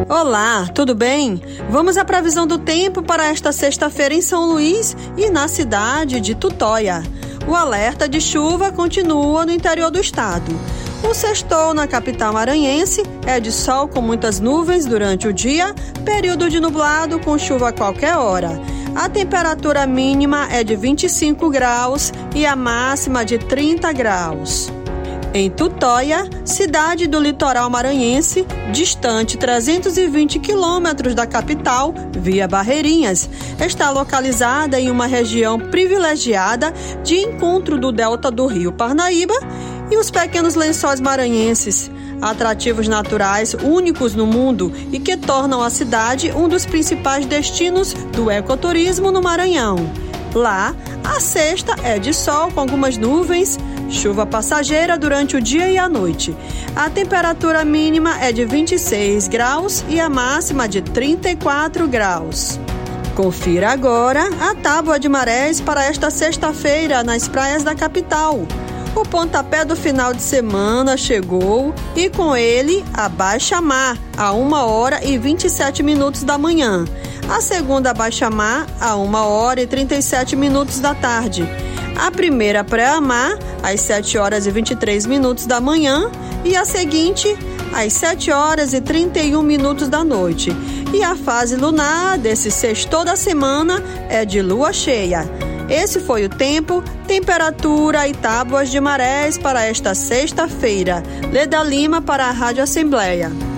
Olá, tudo bem? Vamos à previsão do tempo para esta sexta-feira em São Luís e na cidade de Tutóia. O alerta de chuva continua no interior do estado. O sextou na capital maranhense é de sol com muitas nuvens durante o dia, período de nublado com chuva a qualquer hora. A temperatura mínima é de 25 graus e a máxima de 30 graus. Em Tutóia, cidade do litoral maranhense, distante 320 quilômetros da capital, via Barreirinhas, está localizada em uma região privilegiada de encontro do delta do rio Parnaíba e os pequenos lençóis maranhenses, atrativos naturais únicos no mundo e que tornam a cidade um dos principais destinos do ecoturismo no Maranhão. Lá, a sexta é de sol com algumas nuvens, chuva passageira durante o dia e a noite. A temperatura mínima é de 26 graus e a máxima de 34 graus. Confira agora a tábua de marés para esta sexta-feira nas praias da capital. O pontapé do final de semana chegou e com ele a baixa-mar a 1h27 da manhã. A segunda baixa-mar a 1h37 da tarde. A primeira pré-mar às 7h23 da manhã e a seguinte às 7h31 da noite. E a fase lunar desse sextou da semana é de lua cheia. Esse foi o tempo, temperatura e tábuas de marés para esta sexta-feira. Leda Lima para a Rádio Assembleia.